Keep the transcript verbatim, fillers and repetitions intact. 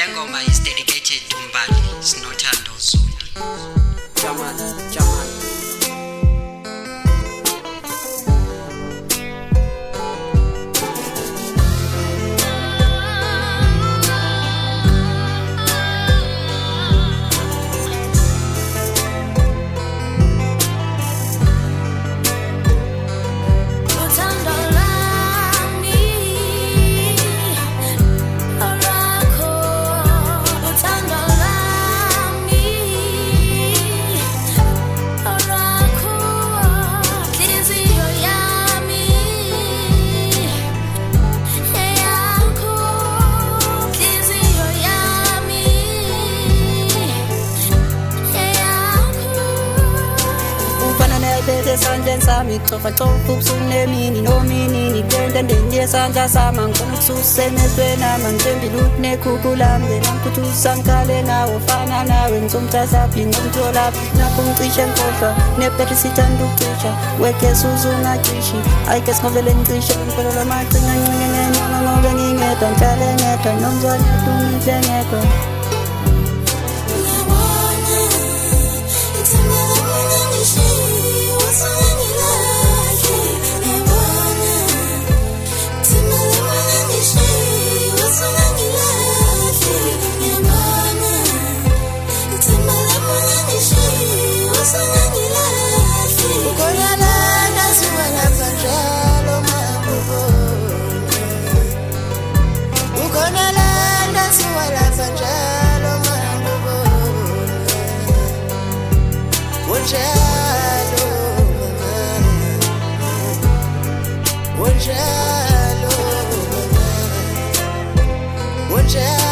ngoma is dedicated to Mbali Sinothando Zulu. Chaman, chaman. Sanjay sami xofa xofa ubusunemini nomini ngidende ndenye sanja sama ngifuna ukususeme nama ngithembi luthi nekhukulambe namkhuthusa ngikhale nawe fana nawe ngizomthatha ngomthola lapho ngicishe nkhohlwa nephethe sithanda ukucisha wekhe suzungacishi I guess ngovele ngicishe ngempela lamacinga ncinge nenyanga ngobe ngingedwa ngihlale ngedwa nomzwane dumile ngedwa. Unjalo, unjalo.